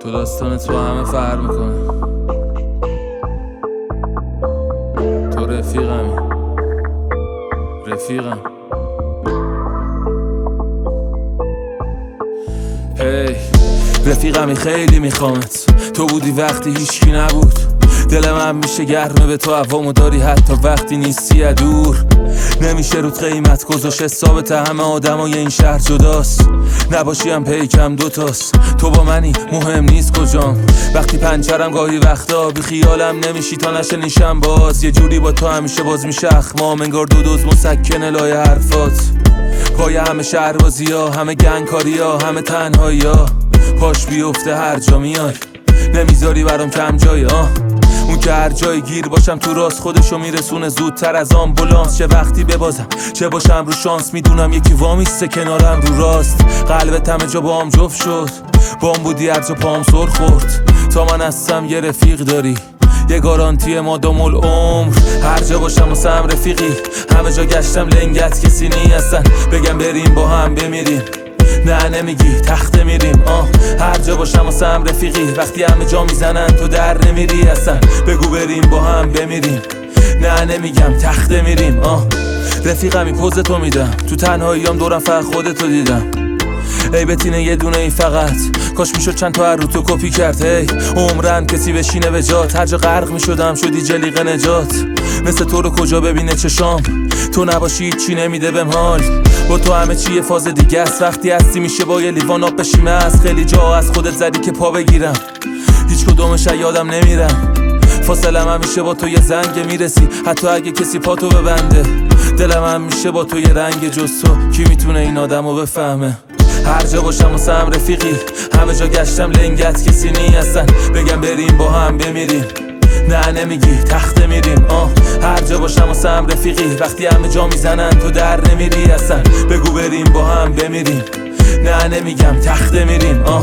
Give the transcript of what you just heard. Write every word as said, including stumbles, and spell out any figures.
تو داستانت با همه فرق میکنه. تو رفیقمی، رفیقم. هی رفیقمی خیلی میخوامت، تو بودی وقتی هیچکی نبود. دل من میشه گرمه به تو عوامو داری حتی وقتی نیستی دور. نمیشه رود قیمت گذاشت، حسابت همه آدمای این شهر جداست. نباشی هم پیکم دوتاست، تو با منی مهم نیست کجام. وقتی پنچرم گاهی وقتا بی خیالم نمیشی تا نشه نیشم باز. یه جوری با تو همیشه باز میشه اخمام، انگار دو دوز مسکنه لای حرفات. پای همه شهربازی ها، همه گنگکاری ها، همه تنهایی ها. پاش بیفته هر جا میای، نمیذاری برام کم جای آه. اون که هر جای گیر باشم تو راست خودشو میرسونه زودتر از آمبولانس. چه وقتی ببازم چه باشم رو شانس، میدونم یکی وامیسته کنارم رو راست. قلبت همه جا با هم جفت شد، بام بودی هر جا پام سر خورد. تا من هستم یه رفیق داری، یه گارانتی مادام العمر. هر جا باشم واسه هم رفیقی، همه جا گشتم لنگت کسی نی هستن. بگم بریم با هم بمیریم، نه نمیگی تخته میریم آه. هر جا باشم واسه هم رفیقی، وقتی همه جا میزنن تو در نمیری اصلا. بگو بریم با هم بمیریم، نه نمیگم تخته میریم آه. رفیقمی پوز تو میدم، تو تنهاییام دورم فقط خودتو دیدم. ای بتینه یه دونه ای فقط، کاش میشد چند تا هر رو تو کپی کرد. هی عمرن کسی بشینه به جات، هر جا غرق میشدم شدی جلیقه نجات. مثل تو رو کجا ببینه چشام، تو نباشی چی نمیده بهم حال. با تو همه چی یه فاز دیگه است، وقتی هستی میشه با یه لیوان آب بشیمه. از خیلی جا از خودت زدی که پا بگیرم، هیچ کدومش یادم نمیرم. فاصلم هم میشه با تو یه زنگ میرسی، حتی اگه کسی پا تو ببنده. دلم هم میشه با تو یه رنگ جز تو، کی میتونه این آدمو بفهمه. هر جا باشم واسه هم رفیقی، همه جا گشتم لنگت کسی نی هستن. بگم بریم با هم بمیریم، نه نمیگی تخته میریم آه. هر جا باشم واسه هم رفیقی، وقتی همه جا میزنن تو در نمیری اصلا. بگو بریم با هم بمیریم، نه نمیگم تخته میریم آه.